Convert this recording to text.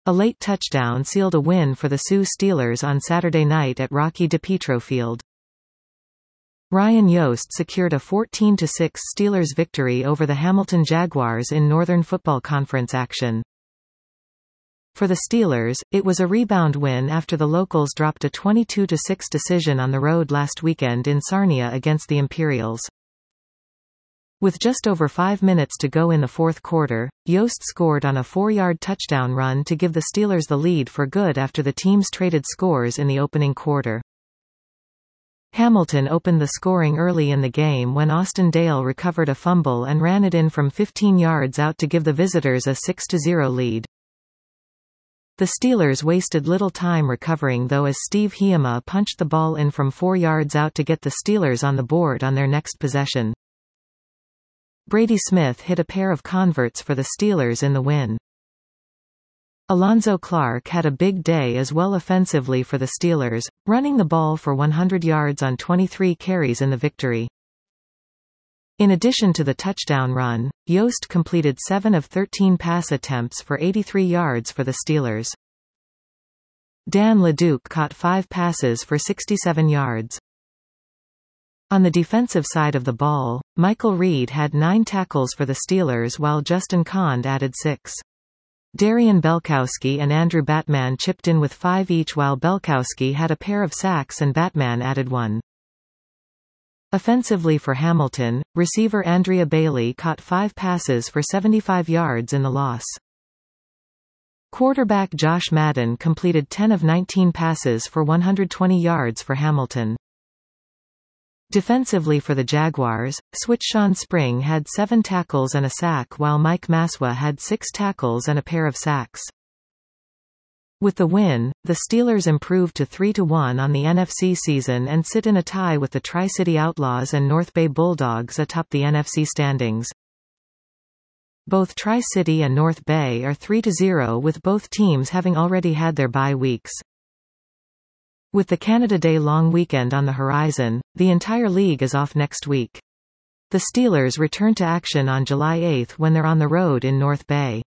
A late touchdown sealed a win for the Sioux Steelers on Saturday night at Rocky DePietro Field. Ryan Yost secured a 14-6 Steelers victory over the Hamilton Jaguars in Northern Football Conference action. For the Steelers, it was a rebound win after the locals dropped a 22-6 decision on the road last weekend in Sarnia against the Imperials. With just over 5 minutes to go in the fourth quarter, Yost scored on a 4-yard touchdown run to give the Steelers the lead for good after the teams traded scores in the opening quarter. Hamilton opened the scoring early in the game when Austin Dale recovered a fumble and ran it in from 15 yards out to give the visitors a 6-0 lead. The Steelers wasted little time recovering though as Steve Hiema punched the ball in from 4 yards out to get the Steelers on the board on their next possession. Brady Smith hit a pair of converts for the Steelers in the win. Alonzo Clark had a big day as well offensively for the Steelers, running the ball for 100 yards on 23 carries in the victory. In addition to the touchdown run, Yost completed 7 of 13 pass attempts for 83 yards for the Steelers. Dan LeDuc caught 5 passes for 67 yards. On the defensive side of the ball, Michael Reed had 9 tackles for the Steelers while Justin Cond added 6. Darian Belkowski and Andrew Batman chipped in with 5 each while Belkowski had a pair of sacks and Batman added 1. Offensively for Hamilton, receiver Andrea Bailey caught 5 passes for 75 yards in the loss. Quarterback Josh Madden completed 10 of 19 passes for 120 yards for Hamilton. Defensively for the Jaguars, switch Sean Spring had 7 tackles and a sack while Mike Maswa had 6 tackles and a pair of sacks. With the win, the Steelers improved to 3-1 on the NFC season and sit in a tie with the Tri-City Outlaws and North Bay Bulldogs atop the NFC standings. Both Tri-City and North Bay are 3-0 with both teams having already had their bye weeks. With the Canada Day long weekend on the horizon, the entire league is off next week. The Steelers return to action on July 8 when they're on the road in North Bay.